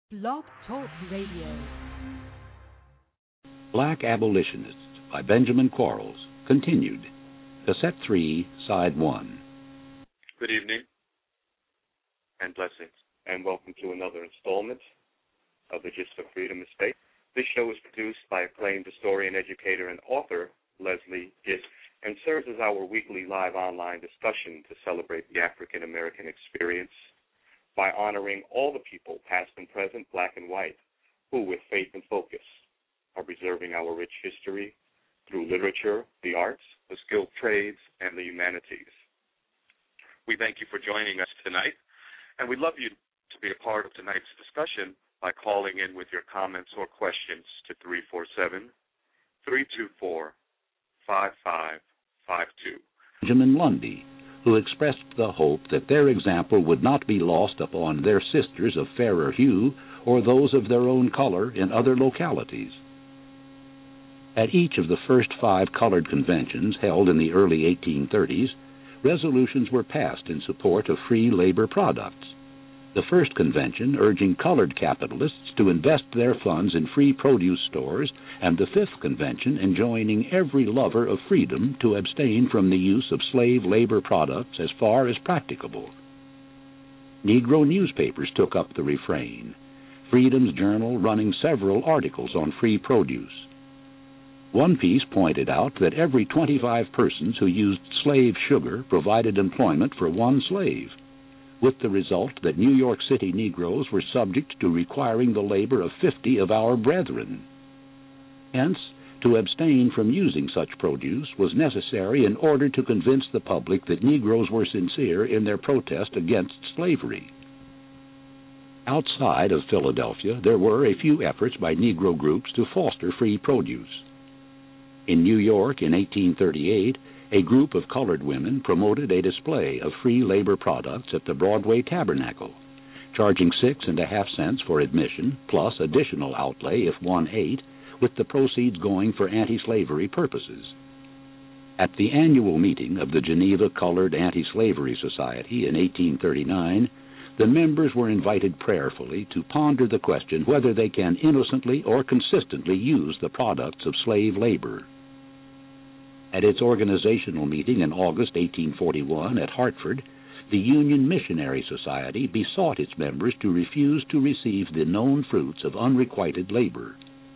Blog Talk Radio. Black Abolitionists by Benjamin Quarles, continued. Cassette 3, Side 1. Good evening and blessings, and welcome to another installment of the Gist for Freedom Estate. This show is produced by acclaimed historian, educator, and author Leslie Gist, and serves as our weekly live online discussion to celebrate the African American experience by honoring all the people, past and present, black and white, who, with faith and focus, are preserving our rich history through literature, the arts, the skilled trades, and the humanities. We thank you for joining us tonight, and we'd love you to be a part of tonight's discussion by calling in with your comments or questions to 347-324-5552. Benjamin Lundy, who expressed the hope that their example would not be lost upon their sisters of fairer hue or those of their own color in other localities. At each of the first 5 colored conventions held in the early 1830s, resolutions were passed in support of free labor products. The first convention urging colored capitalists to invest their funds in free produce stores, and the 5th convention enjoining every lover of freedom to abstain from the use of slave labor products as far as practicable. Negro newspapers took up the refrain, Freedom's Journal running several articles on free produce. One piece pointed out that every 25 persons who used slave sugar provided employment for one slave, with the result that New York City Negroes were subject to requiring the labor of 50 of our brethren. Hence, to abstain from using such produce was necessary in order to convince the public that Negroes were sincere in their protest against slavery. Outside of Philadelphia, there were a few efforts by Negro groups to foster free produce. In New York in 1838, a group of colored women promoted a display of free labor products at the Broadway Tabernacle, charging 6.5 cents for admission, plus additional outlay if one ate, with the proceeds going for anti-slavery purposes. At the annual meeting of the Geneva Colored Anti-Slavery Society in 1839, the members were invited prayerfully to ponder the question whether they can innocently or consistently use the products of slave labor. At its organizational meeting in August 1841 at Hartford, the Union Missionary Society besought its members to refuse to receive the known fruits of unrequited labor.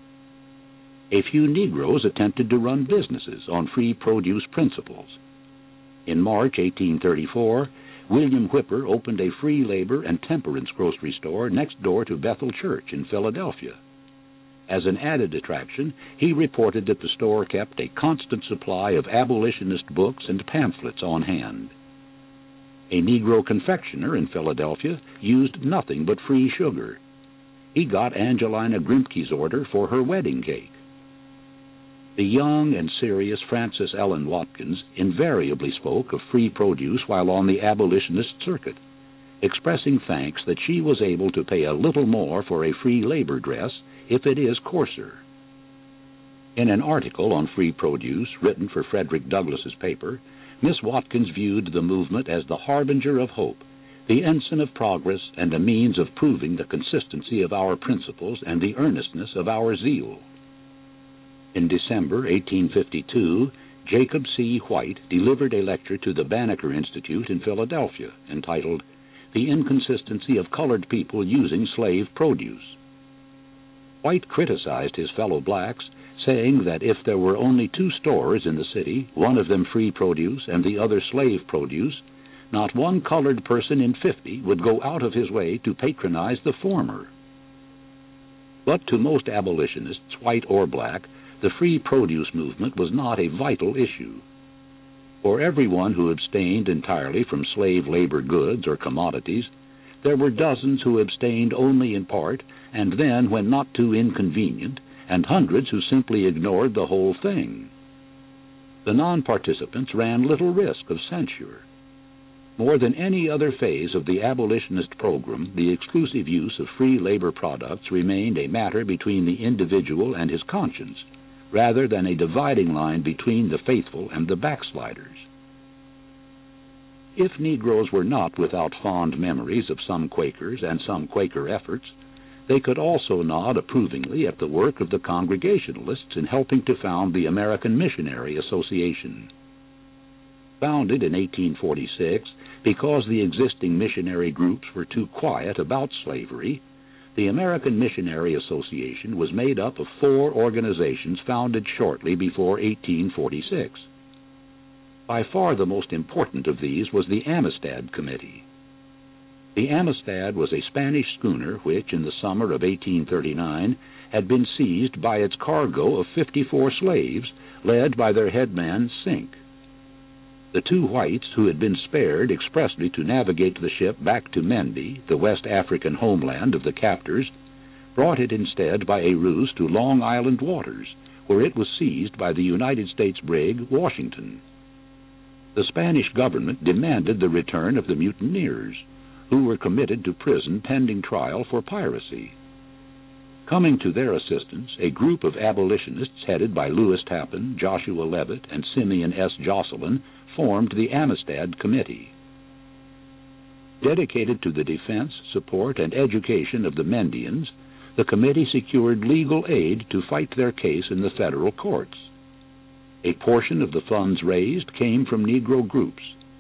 A few Negroes attempted to run businesses on free produce principles. In March 1834, William Whipper opened a free labor and temperance grocery store next door to Bethel Church in Philadelphia. As an added attraction, he reported that the store kept a constant supply of abolitionist books and pamphlets on hand. A Negro confectioner in Philadelphia used nothing but free sugar. He got Angelina Grimke's order for her wedding cake. The young and serious Frances Ellen Watkins invariably spoke of free produce while on the abolitionist circuit, expressing thanks that she was able to pay a little more for a free labor dress if it is coarser. In an article on free produce written for Frederick Douglass's paper, Miss Watkins viewed the movement as the harbinger of hope, the ensign of progress, and a means of proving the consistency of our principles and the earnestness of our zeal. In December 1852, Jacob C. White delivered a lecture to the Banneker Institute in Philadelphia entitled, "The Inconsistency of Colored People Using Slave Produce." White criticized his fellow blacks, saying that if there were only 2 stores in the city, one of them free produce and the other slave produce, not one colored person in 50 would go out of his way to patronize the former. But to most abolitionists, white or black, the free produce movement was not a vital issue. For everyone who abstained entirely from slave labor goods or commodities, there were dozens who abstained only in part, and then when not too inconvenient, and hundreds who simply ignored the whole thing. The non-participants ran little risk of censure. More than any other phase of the abolitionist program, the exclusive use of free labor products remained a matter between the individual and his conscience, rather than a dividing line between the faithful and the backsliders. If Negroes were not without fond memories of some Quakers and some Quaker efforts, they could also nod approvingly at the work of the Congregationalists in helping to found the American Missionary Association. Founded in 1846 because the existing missionary groups were too quiet about slavery, the American Missionary Association was made up of 4 organizations founded shortly before 1846. By far the most important of these was the Amistad Committee. The Amistad was a Spanish schooner which, in the summer of 1839, had been seized by its cargo of 54 slaves, led by their headman, Sink. The 2 whites who had been spared expressly to navigate the ship back to Mendi, the West African homeland of the captors, brought it instead by a ruse to Long Island waters, where it was seized by the United States brig Washington. The Spanish government demanded the return of the mutineers, who were committed to prison pending trial for piracy. Coming to their assistance, a group of abolitionists headed by Lewis Tappan, Joshua Leavitt, and Simeon S. Jocelyn formed the Amistad Committee. Dedicated to the defense, support, and education of the Mendians, the committee secured legal aid to fight their case in the federal courts. A portion of the funds raised came from Negro groups.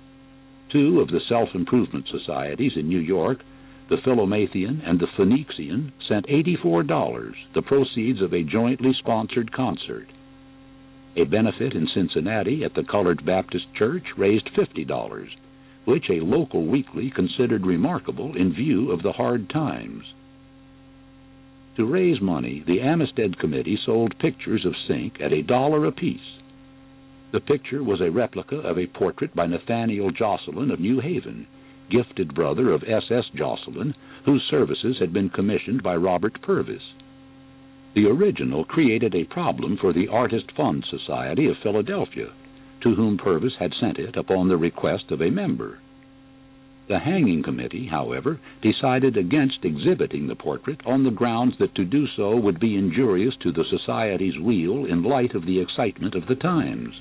2 of the self-improvement societies in New York, the Philomathian and the Phoenixian, sent $84, the proceeds of a jointly sponsored concert. A benefit in Cincinnati at the Colored Baptist Church raised $50, which a local weekly considered remarkable in view of the hard times. To raise money, the Amistad Committee sold pictures of Sink at $1 apiece. The picture was a replica of a portrait by Nathaniel Jocelyn of New Haven, gifted brother of S.S. Jocelyn, whose services had been commissioned by Robert Purvis. The original created a problem for the Artist Fund Society of Philadelphia, to whom Purvis had sent it upon the request of a member. The Hanging Committee, however, decided against exhibiting the portrait on the grounds that to do so would be injurious to the Society's weal in light of the excitement of the times.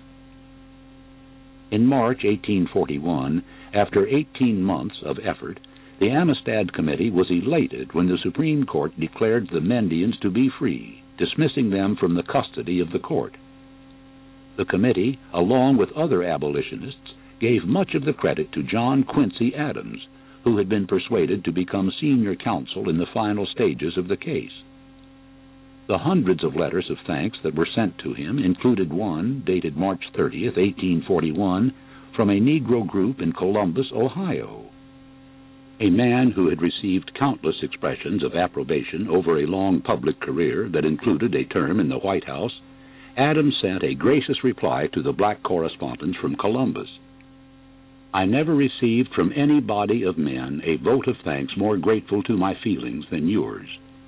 In March 1841, after 18 months of effort, the Amistad Committee was elated when the Supreme Court declared the Mendians to be free, dismissing them from the custody of the court. The committee, along with other abolitionists, gave much of the credit to John Quincy Adams, who had been persuaded to become senior counsel in the final stages of the case. The hundreds of letters of thanks that were sent to him included one, dated March 30th, 1841, from a Negro group in Columbus, Ohio. A man who had received countless expressions of approbation over a long public career that included a term in the White House, Adams sent a gracious reply to the black correspondents from Columbus. I never received from any body of men a vote of thanks more grateful to my feelings than yours.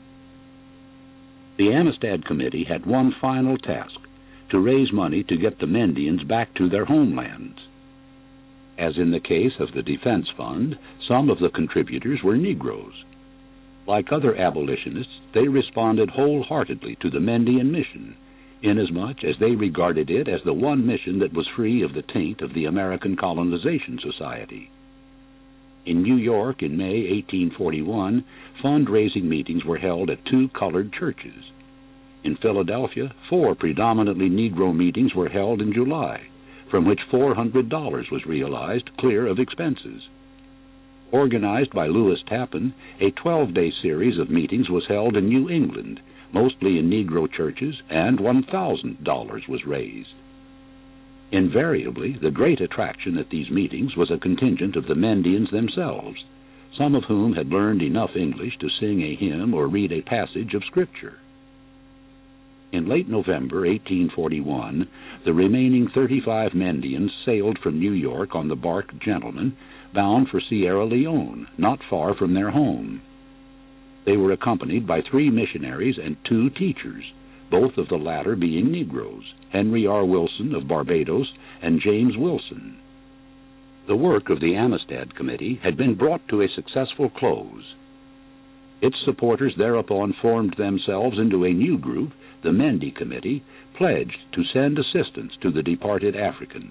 The Amistad Committee had one final task, to raise money to get the Mendians back to their homelands. As in the case of the Defense Fund, some of the contributors were Negroes. Like other abolitionists, they responded wholeheartedly to the Mendian mission, inasmuch as they regarded it as the one mission that was free of the taint of the American Colonization Society. In New York in May 1841, fundraising meetings were held at 2 colored churches. In Philadelphia, 4 predominantly Negro meetings were held in July, from which $400 was realized clear of expenses. Organized by Lewis Tappan, a 12-day series of meetings was held in New England, mostly in Negro churches, and $1,000 was raised. Invariably, the great attraction at these meetings was a contingent of the Mendians themselves, some of whom had learned enough English to sing a hymn or read a passage of Scripture. In late November 1841, the remaining 35 Mendians sailed from New York on the bark Gentleman, bound for Sierra Leone, not far from their home. They were accompanied by 3 missionaries and 2 teachers, both of the latter being Negroes, Henry R. Wilson of Barbados and James Wilson. The work of the Amistad Committee had been brought to a successful close. Its supporters thereupon formed themselves into a new group, the Mendi Committee, pledged to send assistance to the departed Africans.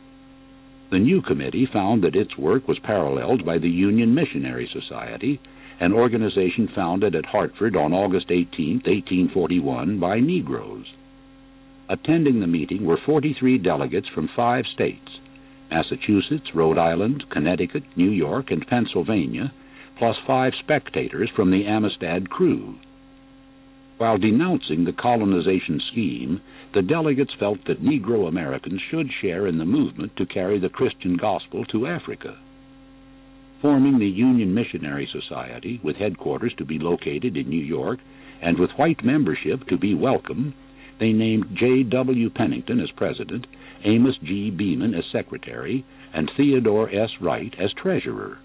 The new committee found that its work was paralleled by the Union Missionary Society, an organization founded at Hartford on August 18, 1841, by Negroes. Attending the meeting were 43 delegates from 5 states, Massachusetts, Rhode Island, Connecticut, New York, and Pennsylvania, plus 5 spectators from the Amistad crew. While denouncing the colonization scheme, the delegates felt that Negro Americans should share in the movement to carry the Christian gospel to Africa. Forming the Union Missionary Society, with headquarters to be located in New York, and with white membership to be welcome, they named J.W. Pennington as president, Amos G. Beeman as secretary, and Theodore S. Wright as treasurer.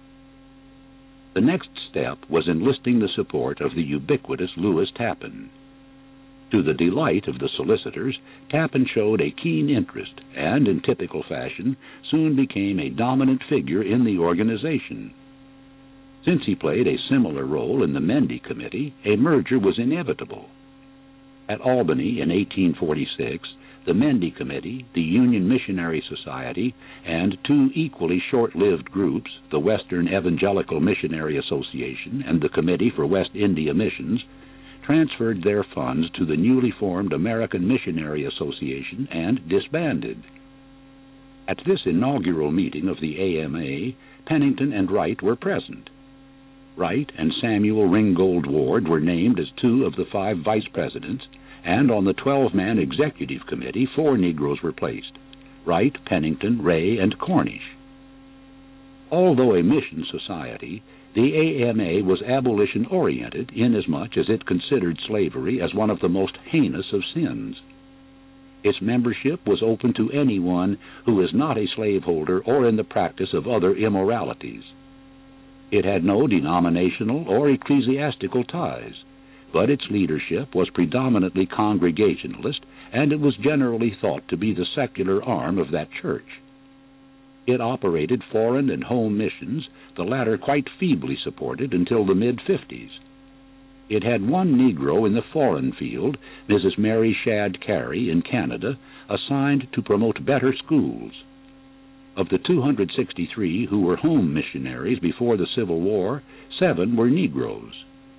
The next step was enlisting the support of the ubiquitous Lewis Tappan. To the delight of the solicitors, Tappan showed a keen interest and, in typical fashion, soon became a dominant figure in the organization. Since he played a similar role in the Mendy Committee, a merger was inevitable. At Albany in 1846, the Mendy Committee, the Union Missionary Society, and 2 equally short-lived groups, the Western Evangelical Missionary Association and the Committee for West India Missions, transferred their funds to the newly formed American Missionary Association and disbanded. At this inaugural meeting of the AMA, Pennington and Wright were present. Wright and Samuel Ringgold Ward were named as 2 of the 5 vice presidents, and on the 12-man executive committee 4 Negroes were placed: Wright, Pennington, Ray, and Cornish. Although a mission society, the AMA was abolition-oriented inasmuch as it considered slavery as one of the most heinous of sins. Its membership was open to anyone who is not a slaveholder or in the practice of other immoralities. It had no denominational or ecclesiastical ties, but its leadership was predominantly Congregationalist, and it was generally thought to be the secular arm of that church. It operated foreign and home missions, the latter quite feebly supported until the mid-50s. It had 1 Negro in the foreign field, Mrs. Mary Shadd Carey in Canada, assigned to promote better schools. Of the 263 who were home missionaries before the Civil War, 7 were Negroes.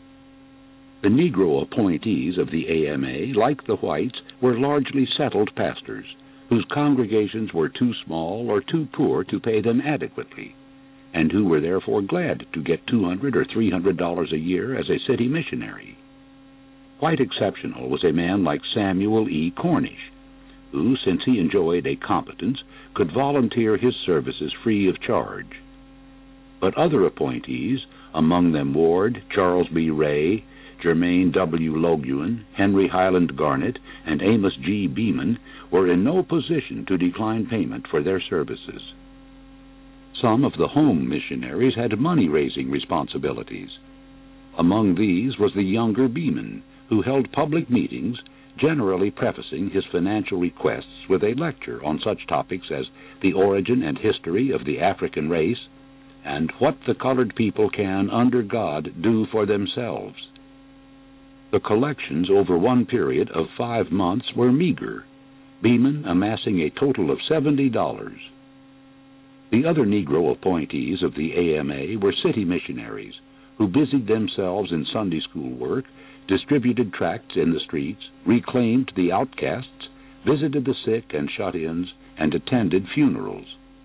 The Negro appointees of the AMA, like the whites, were largely settled pastors, whose congregations were too small or too poor to pay them adequately, and who were therefore glad to get $200 or $300 a year as a city missionary. Quite exceptional was a man like Samuel E. Cornish, who, since he enjoyed a competence, could volunteer his services free of charge. But other appointees, among them Ward, Charles B. Ray, Jermaine W. Loguin, Henry Highland Garnett, and Amos G. Beeman, were in no position to decline payment for their services. Some of the home missionaries had money-raising responsibilities. Among these was the younger Beeman, who held public meetings, generally prefacing his financial requests with a lecture on such topics as the origin and history of the African race and what the colored people can, under God, do for themselves. The collections over one period of 5 months were meager, Beeman amassing a total of $70. The other Negro appointees of the AMA were city missionaries, who busied themselves in Sunday school work, distributed tracts in the streets, reclaimed the outcasts, visited the sick and shut-ins, and attended funerals.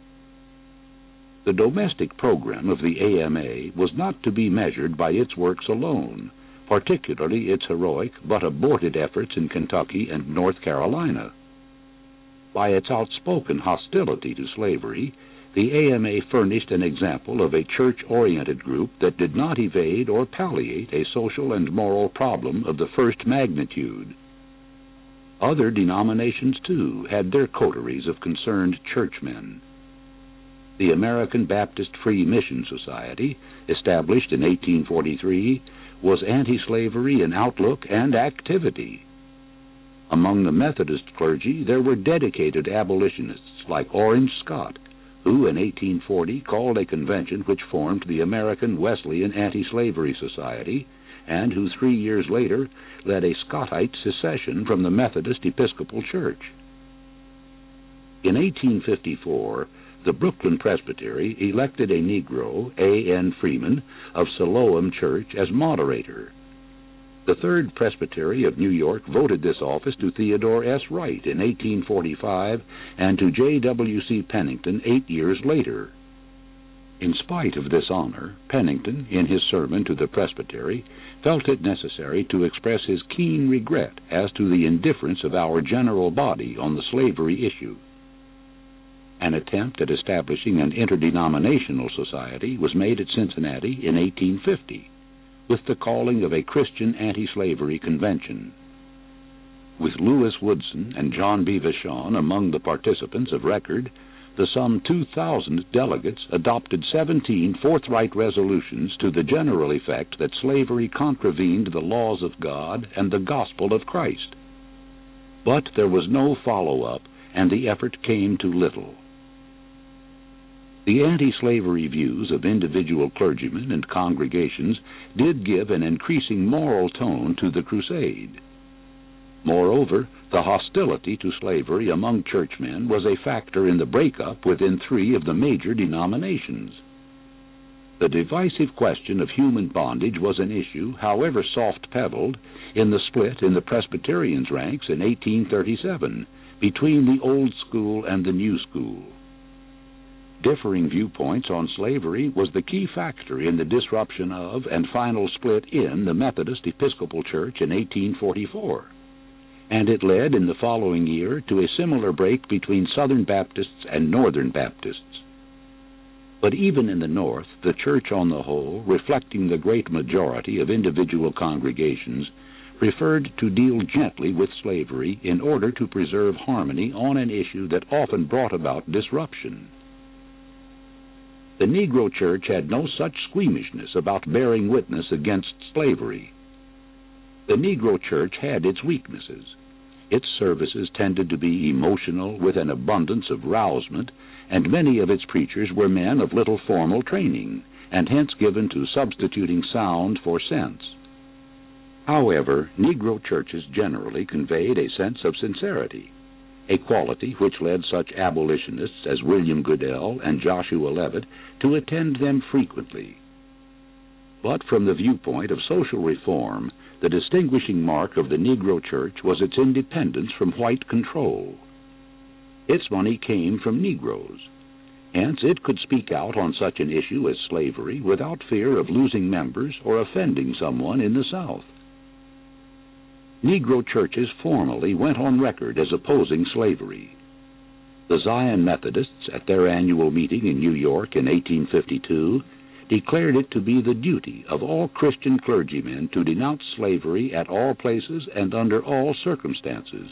The domestic program of the AMA was not to be measured by its works alone, particularly its heroic but aborted efforts in Kentucky and North Carolina. By its outspoken hostility to slavery, the AMA furnished an example of a church-oriented group that did not evade or palliate a social and moral problem of the first magnitude. Other denominations, too, had their coteries of concerned churchmen. The American Baptist Free Mission Society, established in 1843, was anti-slavery in outlook and activity. Among the Methodist clergy, there were dedicated abolitionists like Orange Scott, who in 1840 called a convention which formed the American Wesleyan Anti-Slavery Society, and who 3 years later led a Scottite secession from the Methodist Episcopal Church. In 1854, the Brooklyn Presbytery elected a Negro, A.N. Freeman, of Siloam Church as moderator. The Third Presbytery of New York voted this office to Theodore S. Wright in 1845 and to J.W.C. Pennington 8 years later. In spite of this honor, Pennington, in his sermon to the Presbytery, felt it necessary to express his keen regret as to the indifference of our general body on the slavery issue. An attempt at establishing an interdenominational society was made at Cincinnati in 1850, with the calling of a Christian anti-slavery convention. With Lewis Woodson and John B. Vachon among the participants of record, the some 2,000 delegates adopted 17 forthright resolutions to the general effect that slavery contravened the laws of God and the gospel of Christ. But there was no follow-up, and the effort came to little. The anti-slavery views of individual clergymen and congregations did give an increasing moral tone to the crusade. Moreover, the hostility to slavery among churchmen was a factor in the breakup within 3 of the major denominations. The divisive question of human bondage was an issue, however soft-pedaled, in the split in the Presbyterians' ranks in 1837 between the old school and the new school. Differing viewpoints on slavery was the key factor in the disruption of and final split in the Methodist Episcopal Church in 1844, and it led in the following year to a similar break between Southern Baptists and Northern Baptists. But even in the North, the Church on the whole, reflecting the great majority of individual congregations, preferred to deal gently with slavery in order to preserve harmony on an issue that often brought about disruption. The Negro Church had no such squeamishness about bearing witness against slavery. The Negro Church had its weaknesses. Its services tended to be emotional with an abundance of rousement, and many of its preachers were men of little formal training, and hence given to substituting sound for sense. However, Negro churches generally conveyed a sense of sincerity, a quality which led such abolitionists as William Goodell and Joshua Leavitt to attend them frequently. But from the viewpoint of social reform, the distinguishing mark of the Negro Church was its independence from white control. Its money came from Negroes. Hence, it could speak out on such an issue as slavery without fear of losing members or offending someone in the South. Negro churches formally went on record as opposing slavery. The Zion Methodists, at their annual meeting in New York in 1852, declared it to be the duty of all Christian clergymen to denounce slavery at all places and under all circumstances.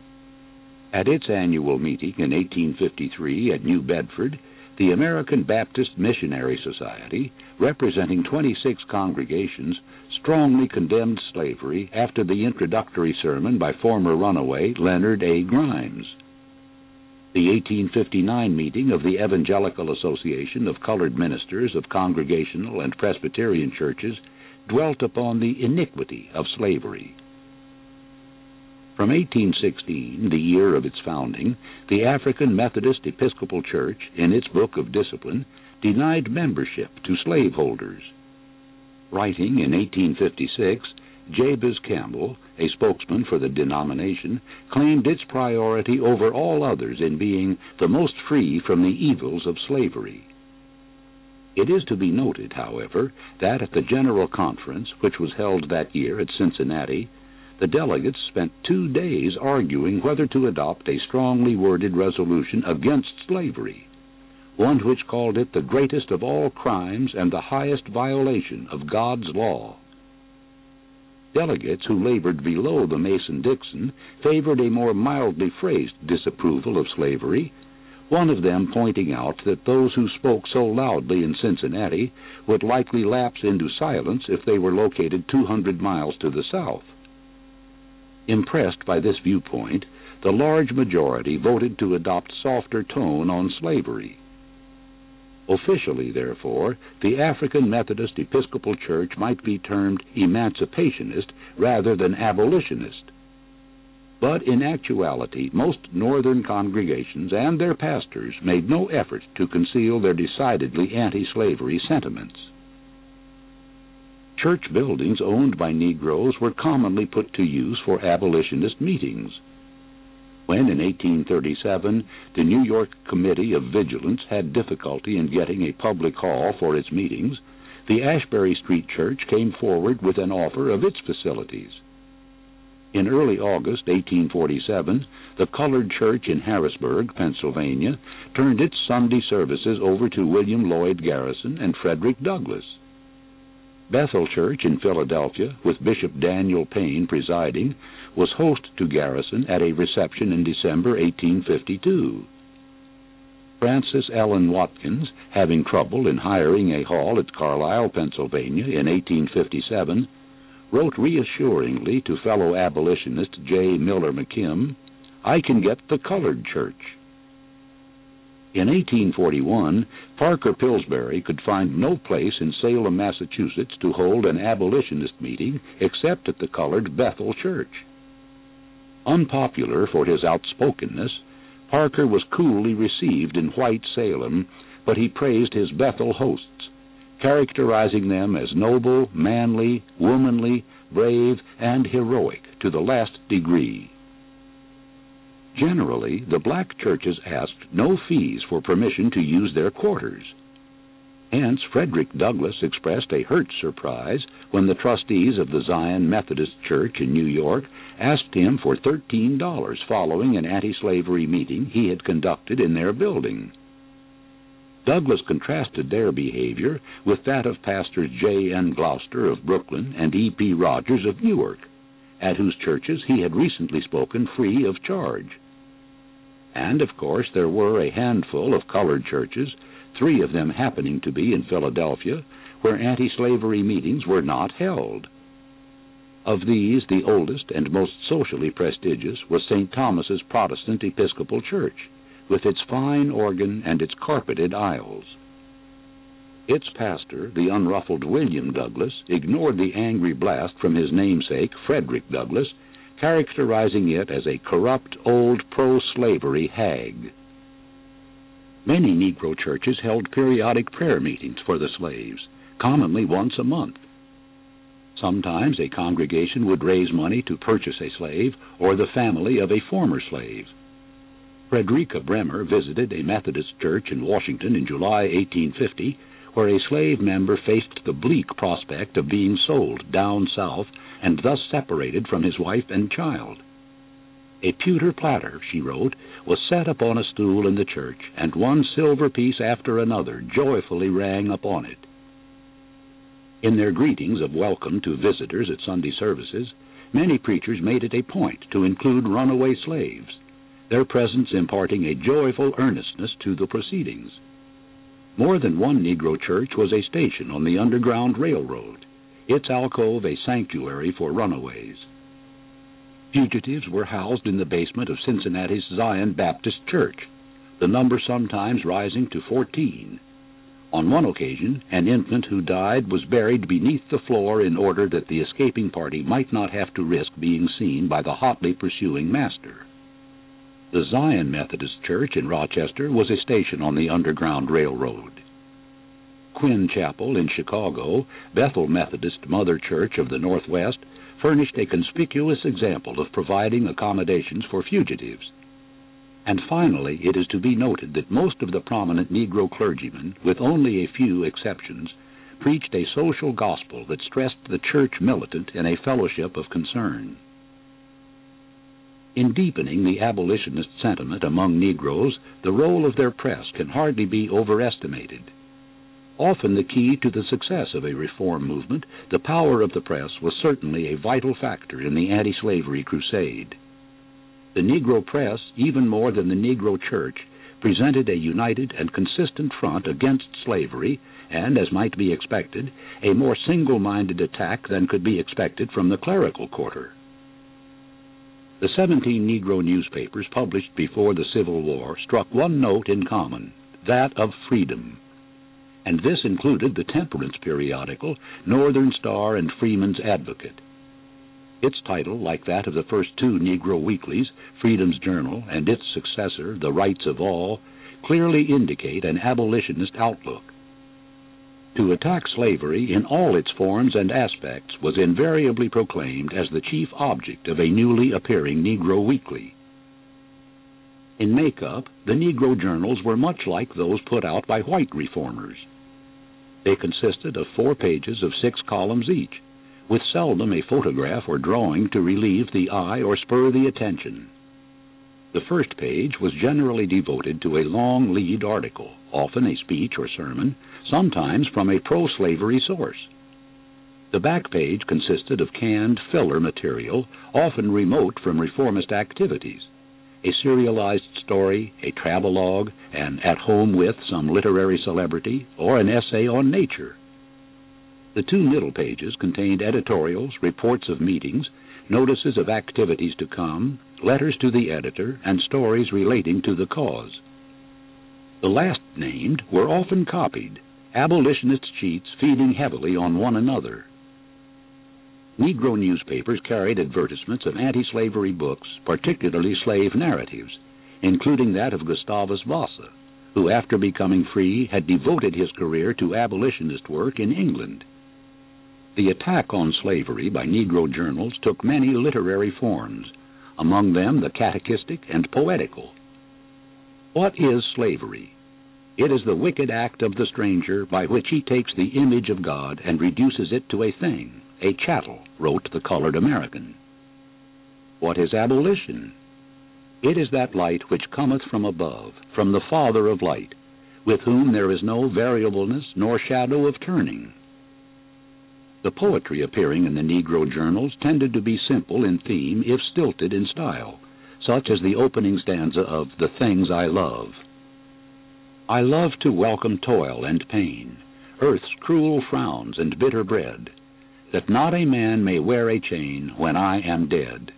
At its annual meeting in 1853 at New Bedford, the American Baptist Missionary Society, representing 26 congregations, strongly condemned slavery after the introductory sermon by former runaway Leonard A. Grimes. The 1859 meeting of the Evangelical Association of Colored Ministers of Congregational and Presbyterian Churches dwelt upon the iniquity of slavery. From 1816, the year of its founding, the African Methodist Episcopal Church, in its Book of Discipline, denied membership to slaveholders. Writing in 1856, Jabez Campbell, a spokesman for the denomination, claimed its priority over all others in being the most free from the evils of slavery. It is to be noted, however, that at the General Conference, which was held that year at Cincinnati, the delegates spent 2 days arguing whether to adopt a strongly worded resolution against slavery, one which called it the greatest of all crimes and the highest violation of God's law. Delegates who labored below the Mason-Dixon favored a more mildly phrased disapproval of slavery, one of them pointing out that those who spoke so loudly in Cincinnati would likely lapse into silence if they were located 200 miles to the south. Impressed by this viewpoint, the large majority voted to adopt softer tone on slavery. Officially, therefore, the African Methodist Episcopal Church might be termed emancipationist rather than abolitionist. But in actuality, most Northern congregations and their pastors made no effort to conceal their decidedly anti-slavery sentiments. Church buildings owned by Negroes were commonly put to use for abolitionist meetings. When, in 1837, the New York Committee of Vigilance had difficulty in getting a public hall for its meetings, the Ashbury Street Church came forward with an offer of its facilities. In early August 1847, the Colored Church in Harrisburg, Pennsylvania, turned its Sunday services over to William Lloyd Garrison and Frederick Douglass. Bethel Church in Philadelphia, with Bishop Daniel Payne presiding, was host to Garrison at a reception in December 1852. Francis Ellen Watkins, having trouble in hiring a hall at Carlisle, Pennsylvania in 1857, wrote reassuringly to fellow abolitionist J. Miller McKim, "I can get the Colored Church." In 1841, Parker Pillsbury could find no place in Salem, Massachusetts, to hold an abolitionist meeting except at the colored Bethel Church. Unpopular for his outspokenness, Parker was coolly received in white Salem, but he praised his Bethel hosts, characterizing them as noble, manly, womanly, brave, and heroic to the last degree. Generally, the black churches asked no fees for permission to use their quarters. Hence, Frederick Douglass expressed a hurt surprise when the trustees of the Zion Methodist Church in New York asked him for $13 following an anti-slavery meeting he had conducted in their building. Douglass contrasted their behavior with that of Pastors J. N. Gloucester of Brooklyn and E. P. Rogers of Newark, at whose churches he had recently spoken free of charge. And, of course, there were a handful of colored churches, 3 of them happening to be in Philadelphia, where anti-slavery meetings were not held. Of these, the oldest and most socially prestigious was St. Thomas's Protestant Episcopal Church, with its fine organ and its carpeted aisles. Its pastor, the unruffled William Douglass, ignored the angry blast from his namesake, Frederick Douglass, characterizing it as a corrupt, old pro-slavery hag. Many Negro churches held periodic prayer meetings for the slaves, commonly once a month. Sometimes a congregation would raise money to purchase a slave or the family of a former slave. Frederica Bremer visited a Methodist church in Washington in July 1850, where a slave member faced the bleak prospect of being sold down south and thus separated from his wife and child. A pewter platter, she wrote, was set upon a stool in the church, and one silver piece after another joyfully rang upon it. In their greetings of welcome to visitors at Sunday services, many preachers made it a point to include runaway slaves, their presence imparting a joyful earnestness to the proceedings. More than one Negro church was a station on the Underground Railroad, its alcove a sanctuary for runaways. Fugitives were housed in the basement of Cincinnati's Zion Baptist Church, the number sometimes rising to 14. On one occasion, an infant who died was buried beneath the floor in order that the escaping party might not have to risk being seen by the hotly pursuing master. The Zion Methodist Church in Rochester was a station on the Underground Railroad. Quinn Chapel in Chicago, Bethel Methodist Mother Church of the Northwest, furnished a conspicuous example of providing accommodations for fugitives. And finally, it is to be noted that most of the prominent Negro clergymen, with only a few exceptions, preached a social gospel that stressed the church militant in a fellowship of concern. In deepening the abolitionist sentiment among Negroes, the role of their press can hardly be overestimated. Often the key to the success of a reform movement, the power of the press was certainly a vital factor in the anti-slavery crusade. The Negro press, even more than the Negro church, presented a united and consistent front against slavery and, as might be expected, a more single-minded attack than could be expected from the clerical quarter. The 17 Negro newspapers published before the Civil War struck one note in common, that of freedom. And this included the temperance periodical, Northern Star and Freeman's Advocate. Its title, like that of the first two Negro weeklies, Freedom's Journal, and its successor, The Rights of All, clearly indicate an abolitionist outlook. To attack slavery in all its forms and aspects was invariably proclaimed as the chief object of a newly appearing Negro weekly. In makeup, the Negro journals were much like those put out by white reformers. They consisted of 4 pages of 6 columns each, with seldom a photograph or drawing to relieve the eye or spur the attention. The first page was generally devoted to a long lead article, often a speech or sermon, sometimes from a pro-slavery source. The back page consisted of canned filler material, often remote from reformist activities, a serialized story, a travelogue, an at home with some literary celebrity, or an essay on nature. The 2 middle pages contained editorials, reports of meetings, notices of activities to come, letters to the editor, and stories relating to the cause. The last named were often copied, abolitionist sheets feeding heavily on one another. Negro newspapers carried advertisements of anti-slavery books, particularly slave narratives, including that of Gustavus Vassa, who after becoming free had devoted his career to abolitionist work in England. The attack on slavery by Negro journals took many literary forms, among them the catechistic and poetical. What is slavery? It is the wicked act of the stranger by which he takes the image of God and reduces it to a thing, a chattel, wrote the Colored American. What is abolition? It is that light which cometh from above, from the Father of light, with whom there is no variableness nor shadow of turning. The poetry appearing in the Negro journals tended to be simple in theme if stilted in style, such as the opening stanza of The Things I Love. I love to welcome toil and pain, earth's cruel frowns and bitter bread, that not a man may wear a chain when I am dead.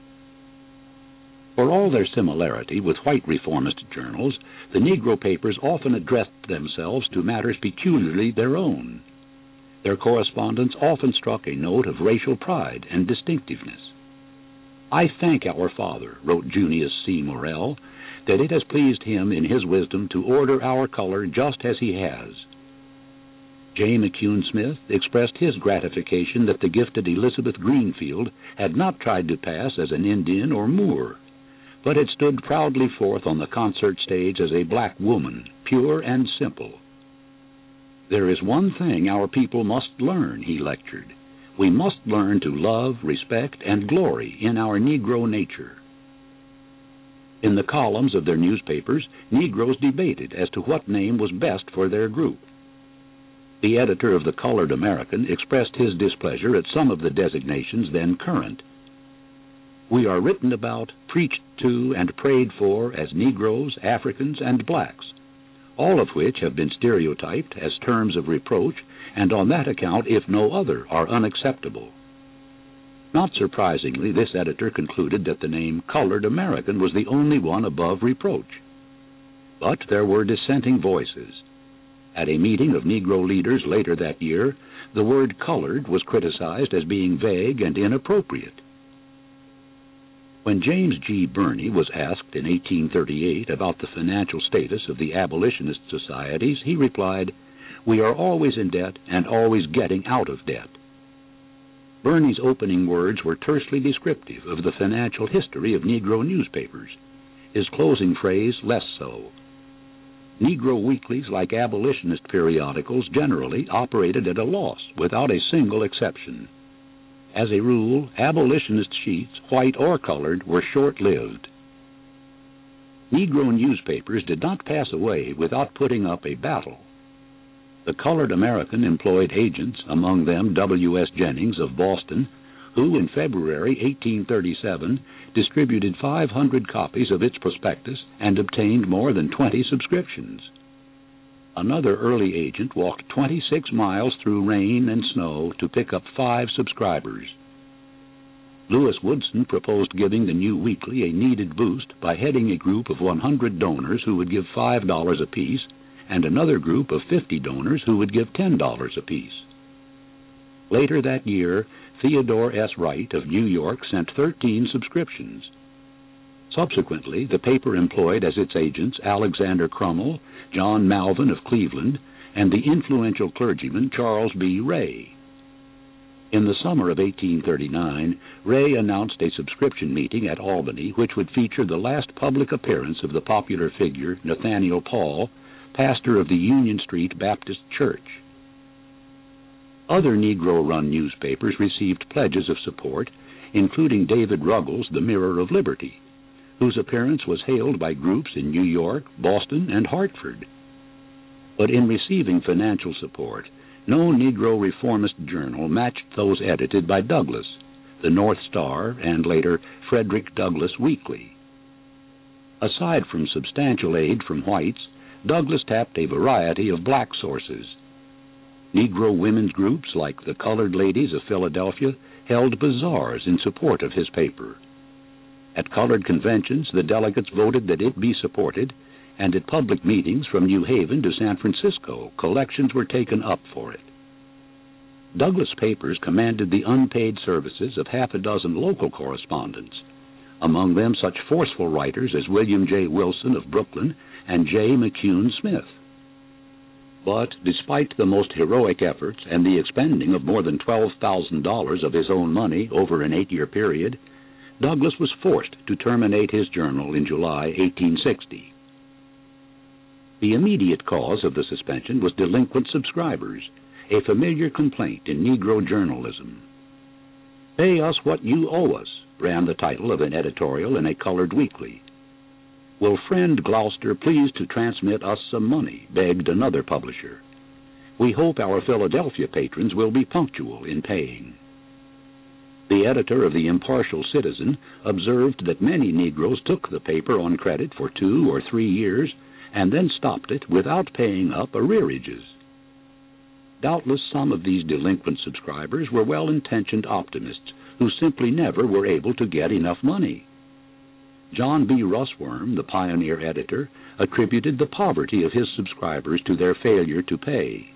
For all their similarity with white reformist journals, the Negro papers often addressed themselves to matters peculiarly their own. Their correspondence often struck a note of racial pride and distinctiveness. I thank our Father, wrote Junius C. Morrell, that it has pleased him in his wisdom to order our color just as he has. J. McCune Smith expressed his gratification that the gifted Elizabeth Greenfield had not tried to pass as an Indian or Moor, but had stood proudly forth on the concert stage as a black woman, pure and simple. There is one thing our people must learn, he lectured. We must learn to love, respect, and glory in our Negro nature. In the columns of their newspapers, Negroes debated as to what name was best for their group. The editor of the Colored American expressed his displeasure at some of the designations then current. We are written about, preached to, and prayed for as Negroes, Africans, and blacks, all of which have been stereotyped as terms of reproach, and on that account, if no other, are unacceptable. Not surprisingly, this editor concluded that the name Colored American was the only one above reproach. But there were dissenting voices. At a meeting of Negro leaders later that year, the word colored was criticized as being vague and inappropriate. When James G. Birney was asked in 1838 about the financial status of the abolitionist societies, he replied, "We are always in debt and always getting out of debt." Birney's opening words were tersely descriptive of the financial history of Negro newspapers, his closing phrase less so. Negro weeklies, like abolitionist periodicals, generally operated at a loss without a single exception. As a rule, abolitionist sheets, white or colored, were short-lived. Negro newspapers did not pass away without putting up a battle. The Colored American employed agents, among them W.S. Jennings of Boston, who in February 1837 distributed 500 copies of its prospectus and obtained more than 20 subscriptions. Another early agent walked 26 miles through rain and snow to pick up 5 subscribers. Lewis Woodson proposed giving the new weekly a needed boost by heading a group of 100 donors who would give $5 apiece, and another group of 50 donors who would give $10 apiece. Later that year, Theodore S. Wright of New York sent 13 subscriptions. Subsequently, the paper employed as its agents Alexander Crummell, John Malvin of Cleveland, and the influential clergyman Charles B. Ray. In the summer of 1839, Ray announced a subscription meeting at Albany which would feature the last public appearance of the popular figure Nathaniel Paul, pastor of the Union Street Baptist Church. Other Negro-run newspapers received pledges of support, including David Ruggles' The Mirror of Liberty, whose appearance was hailed by groups in New York, Boston, and Hartford. But in receiving financial support, no Negro reformist journal matched those edited by Douglass, the North Star, and later Frederick Douglass Weekly. Aside from substantial aid from whites, Douglass tapped a variety of black sources. Negro women's groups like the Colored Ladies of Philadelphia held bazaars in support of his paper. At colored conventions, the delegates voted that it be supported, and at public meetings from New Haven to San Francisco, collections were taken up for it. Douglass papers commanded the unpaid services of half a dozen local correspondents, among them such forceful writers as William J. Wilson of Brooklyn and J. McCune Smith. But despite the most heroic efforts and the expending of more than $12,000 of his own money over an 8-year period, Douglass was forced to terminate his journal in July 1860. The immediate cause of the suspension was delinquent subscribers, a familiar complaint in Negro journalism. "Pay us what you owe us," ran the title of an editorial in a colored weekly. "Will friend Gloucester please to transmit us some money?" begged another publisher. "We hope our Philadelphia patrons will be punctual in paying." The editor of the Impartial Citizen observed that many Negroes took the paper on credit for 2 or 3 years and then stopped it without paying up arrearages. Doubtless some of these delinquent subscribers were well-intentioned optimists who simply never were able to get enough money. John B. Russworm, the pioneer editor, attributed the poverty of his subscribers to their failure to pay.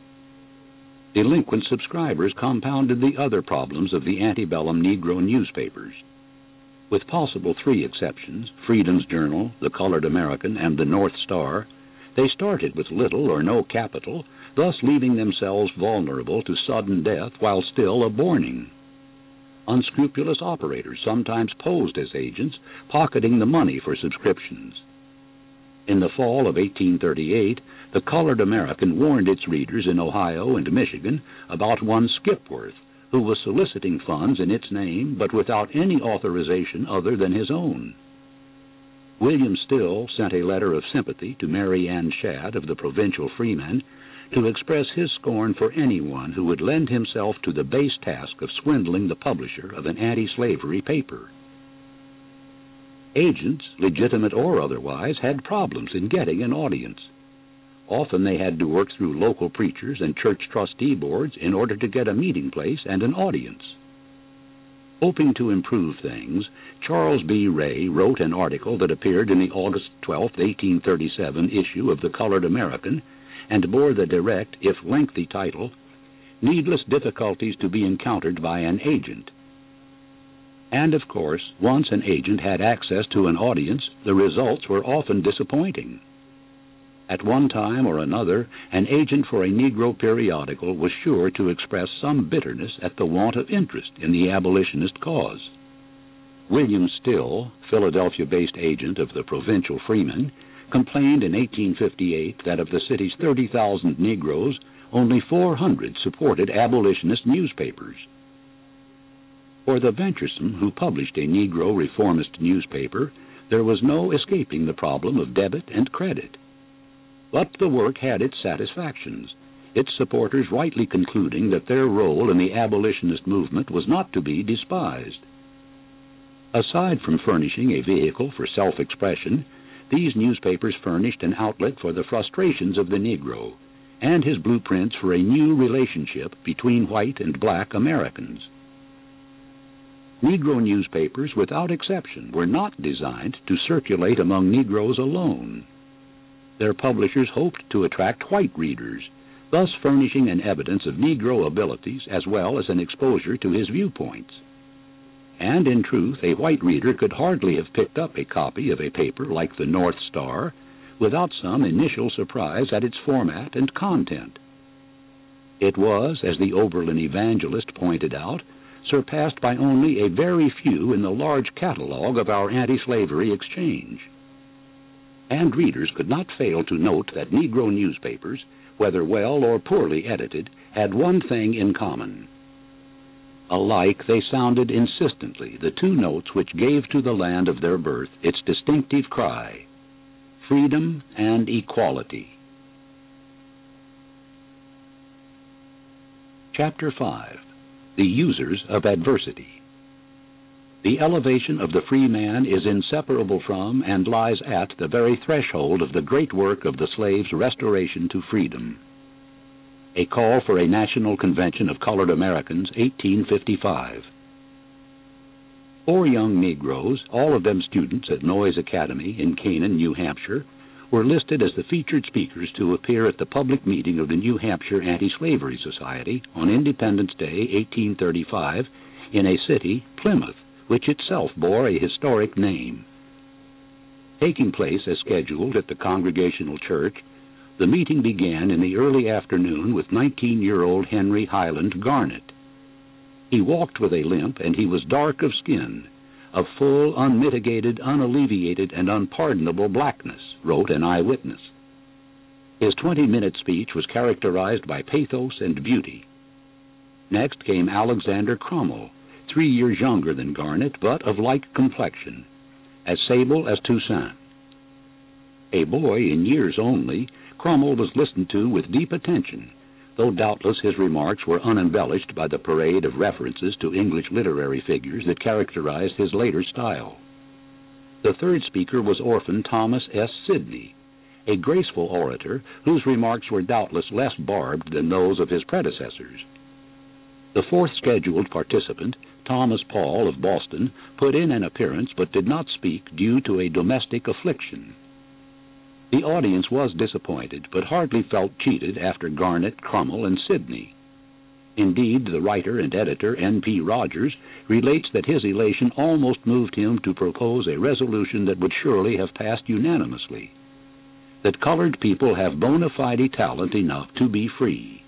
Delinquent subscribers compounded the other problems of the antebellum Negro newspapers. With possible 3 exceptions, Freedom's Journal, the Colored American, and the North Star, they started with little or no capital, thus leaving themselves vulnerable to sudden death while still a borning. Unscrupulous operators sometimes posed as agents, pocketing the money for subscriptions. In the fall of 1838, the Colored American warned its readers in Ohio and Michigan about one Skipworth, who was soliciting funds in its name but without any authorization other than his own. William Still sent a letter of sympathy to Mary Ann Shadd of the Provincial Freeman to express his scorn for anyone who would lend himself to the base task of swindling the publisher of an anti-slavery paper. Agents, legitimate or otherwise, had problems in getting an audience. Often they had to work through local preachers and church trustee boards in order to get a meeting place and an audience. Hoping to improve things, Charles B. Ray wrote an article that appeared in the August 12, 1837 issue of the Colored American and bore the direct, if lengthy, title, "Needless Difficulties to be Encountered by an Agent." And, of course, once an agent had access to an audience, the results were often disappointing. At one time or another, an agent for a Negro periodical was sure to express some bitterness at the want of interest in the abolitionist cause. William Still, Philadelphia-based agent of the Provincial Freeman, complained in 1858 that of the city's 30,000 Negroes, only 400 supported abolitionist newspapers. For the venturesome who published a Negro reformist newspaper, there was no escaping the problem of debit and credit. But the work had its satisfactions, its supporters rightly concluding that their role in the abolitionist movement was not to be despised. Aside from furnishing a vehicle for self-expression, these newspapers furnished an outlet for the frustrations of the Negro and his blueprints for a new relationship between white and black Americans. Negro newspapers, without exception, were not designed to circulate among Negroes alone. Their publishers hoped to attract white readers, thus furnishing an evidence of Negro abilities as well as an exposure to his viewpoints. And in truth, a white reader could hardly have picked up a copy of a paper like the North Star without some initial surprise at its format and content. It was, as the Oberlin Evangelist pointed out, surpassed by only a very few in the large catalog of our anti-slavery exchange. And readers could not fail to note that Negro newspapers, whether well or poorly edited, had one thing in common. Alike they sounded insistently the two notes which gave to the land of their birth its distinctive cry: freedom and equality. Chapter 5. The Users of Adversity. The elevation of the free man is inseparable from and lies at the very threshold of the great work of the slave's restoration to freedom. A Call for a National Convention of Colored Americans, 1855. 4 young Negroes, all of them students at Noyes Academy in Canaan, New Hampshire, were listed as the featured speakers to appear at the public meeting of the New Hampshire Anti-Slavery Society on Independence Day, 1835, in a city, Plymouth, which itself bore a historic name. Taking place as scheduled at the Congregational Church, the meeting began in the early afternoon with 19-year-old Henry Highland Garnet. He walked with a limp, and he was dark of skin, of full, unmitigated, unalleviated, and unpardonable blackness, wrote an eyewitness. His 20-minute speech was characterized by pathos and beauty. Next came Alexander Crummell, 3 years younger than Garnet, but of like complexion, as sable as Toussaint. A boy in years only, Crummell was listened to with deep attention, though doubtless his remarks were unembellished by the parade of references to English literary figures that characterized his later style. The third speaker was orphan Thomas S. Sidney, a graceful orator whose remarks were doubtless less barbed than those of his predecessors. The fourth scheduled participant, Thomas Paul of Boston, put in an appearance but did not speak due to a domestic affliction. The audience was disappointed, but hardly felt cheated after Garnet, Crummell, and Sidney. Indeed, the writer and editor N.P. Rogers relates that his elation almost moved him to propose a resolution that would surely have passed unanimously: that colored people have bona fide talent enough to be free.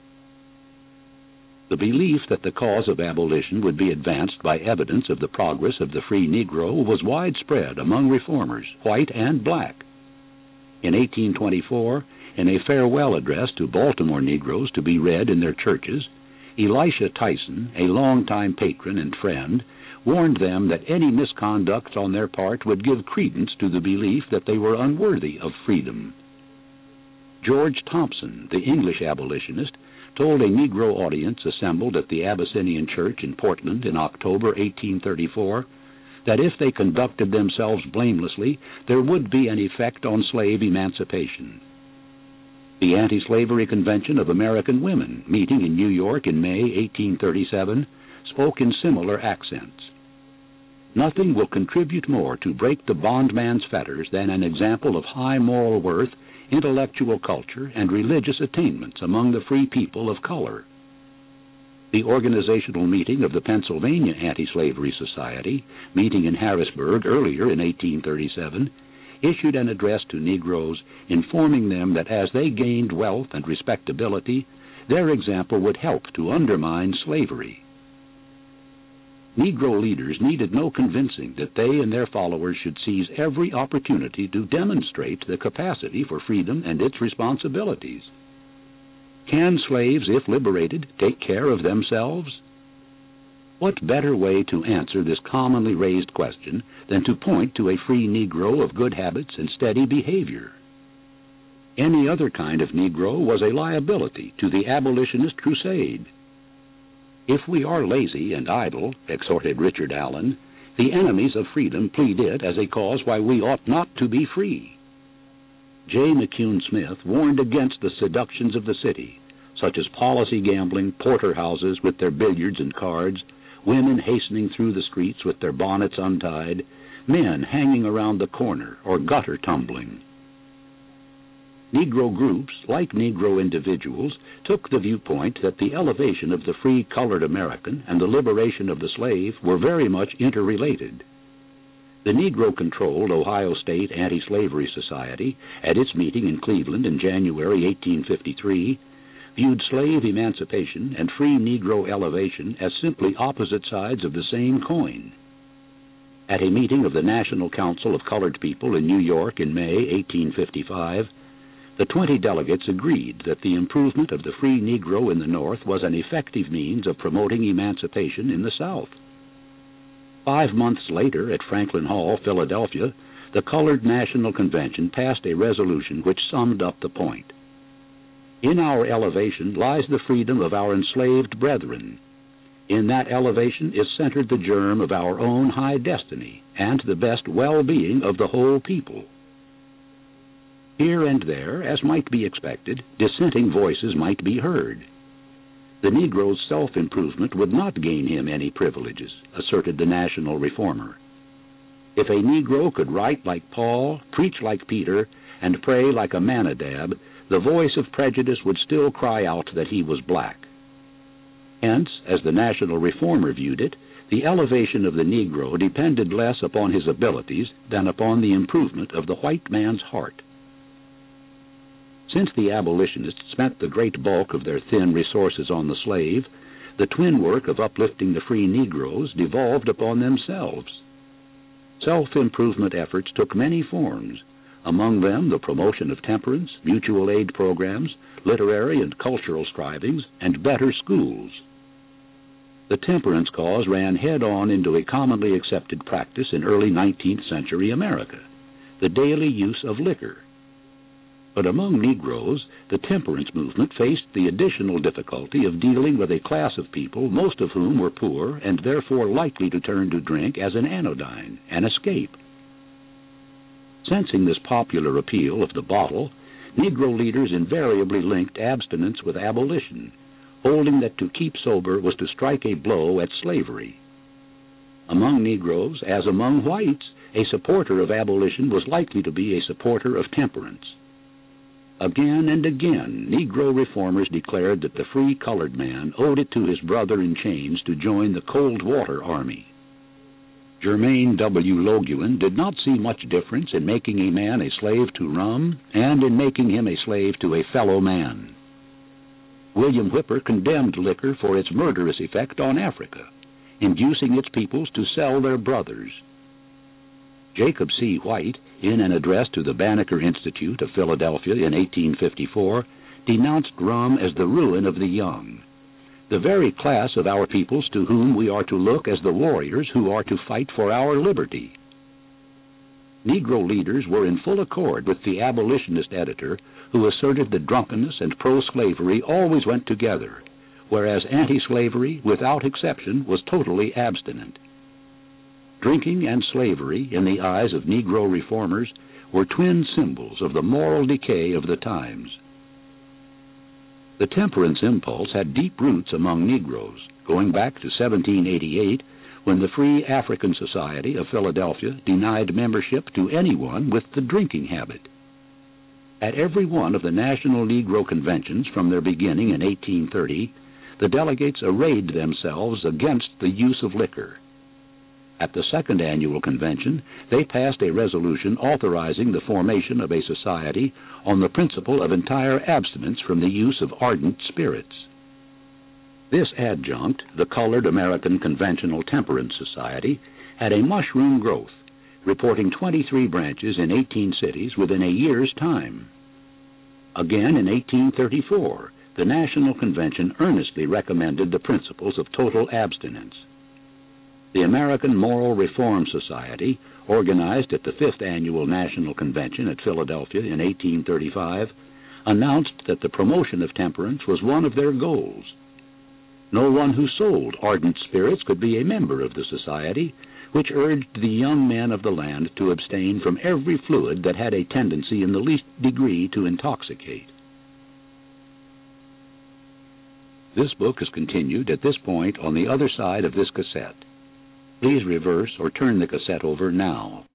The belief that the cause of abolition would be advanced by evidence of the progress of the free Negro was widespread among reformers, white and black. In 1824, in a farewell address to Baltimore Negroes to be read in their churches, Elisha Tyson, a longtime patron and friend, warned them that any misconduct on their part would give credence to the belief that they were unworthy of freedom. George Thompson, the English abolitionist, told a Negro audience assembled at the Abyssinian Church in Portland in October 1834 that if they conducted themselves blamelessly, there would be an effect on slave emancipation. The Anti-Slavery Convention of American Women, meeting in New York in May 1837, spoke in similar accents. Nothing will contribute more to break the bondman's fetters than an example of high moral worth, intellectual culture, and religious attainments among the free people of color. The organizational meeting of the Pennsylvania Anti-Slavery Society, meeting in Harrisburg earlier in 1837, issued an address to Negroes informing them that as they gained wealth and respectability, their example would help to undermine slavery. Negro leaders needed no convincing that they and their followers should seize every opportunity to demonstrate the capacity for freedom and its responsibilities. Can slaves, if liberated, take care of themselves? What better way to answer this commonly raised question than to point to a free Negro of good habits and steady behavior? Any other kind of Negro was a liability to the abolitionist crusade. If we are lazy and idle, exhorted Richard Allen, the enemies of freedom plead it as a cause why we ought not to be free. J. McCune Smith warned against the seductions of the city, such as policy gambling, porterhouses with their billiards and cards, women hastening through the streets with their bonnets untied, men hanging around the corner, or gutter tumbling. Negro groups, like Negro individuals, took the viewpoint that the elevation of the free colored American and the liberation of the slave were very much interrelated. The Negro-controlled Ohio State Anti-Slavery Society, at its meeting in Cleveland in January 1853, viewed slave emancipation and free Negro elevation as simply opposite sides of the same coin. At a meeting of the National Council of Colored People in New York in May 1855, the 20 delegates agreed that the improvement of the free Negro in the North was an effective means of promoting emancipation in the South. 5 months later, at Franklin Hall, Philadelphia, the Colored National Convention passed a resolution which summed up the point. In our elevation lies the freedom of our enslaved brethren. In that elevation is centered the germ of our own high destiny and the best well-being of the whole people. Here and there, as might be expected, dissenting voices might be heard. The Negro's self-improvement would not gain him any privileges, asserted the national reformer. If a Negro could write like Paul, preach like Peter, and pray like Amminadab, the voice of prejudice would still cry out that he was black. Hence, as the national reformer viewed it, the elevation of the Negro depended less upon his abilities than upon the improvement of the white man's heart. Since the abolitionists spent the great bulk of their thin resources on the slave, the twin work of uplifting the free Negroes devolved upon themselves. Self-improvement efforts took many forms, among them the promotion of temperance, mutual aid programs, literary and cultural strivings, and better schools. The temperance cause ran head-on into a commonly accepted practice in early 19th century America, the daily use of liquor. But among Negroes, the temperance movement faced the additional difficulty of dealing with a class of people, most of whom were poor and therefore likely to turn to drink as an anodyne, an escape. Sensing this popular appeal of the bottle, Negro leaders invariably linked abstinence with abolition, holding that to keep sober was to strike a blow at slavery. Among Negroes, as among whites, a supporter of abolition was likely to be a supporter of temperance. Again and again, Negro reformers declared that the free colored man owed it to his brother in chains to join the Cold Water Army. Germaine W. Loguin did not see much difference in making a man a slave to rum and in making him a slave to a fellow man. William Whipper condemned liquor for its murderous effect on Africa, inducing its peoples to sell their brothers. Jacob C. White, in an address to the Banneker Institute of Philadelphia in 1854, denounced rum as the ruin of the young, the very class of our peoples to whom we are to look as the warriors who are to fight for our liberty. Negro leaders were in full accord with the abolitionist editor who asserted that drunkenness and pro-slavery always went together, whereas anti-slavery, without exception, was totally abstinent. Drinking and slavery, in the eyes of Negro reformers, were twin symbols of the moral decay of the times. The temperance impulse had deep roots among Negroes, going back to 1788, when the Free African Society of Philadelphia denied membership to anyone with the drinking habit. At every one of the National Negro Conventions from their beginning in 1830, the delegates arrayed themselves against the use of liquor. At the second annual convention, they passed a resolution authorizing the formation of a society on the principle of entire abstinence from the use of ardent spirits. This adjunct, the Colored American Conventional Temperance Society, had a mushroom growth, reporting 23 branches in 18 cities within a year's time. Again, in 1834, the National Convention earnestly recommended the principles of total abstinence. The American Moral Reform Society, organized at the 5th Annual National Convention at Philadelphia in 1835, announced that the promotion of temperance was one of their goals. No one who sold ardent spirits could be a member of the society, which urged the young men of the land to abstain from every fluid that had a tendency in the least degree to intoxicate. This book is continued at this point on the other side of this cassette. Please reverse or turn the cassette over now.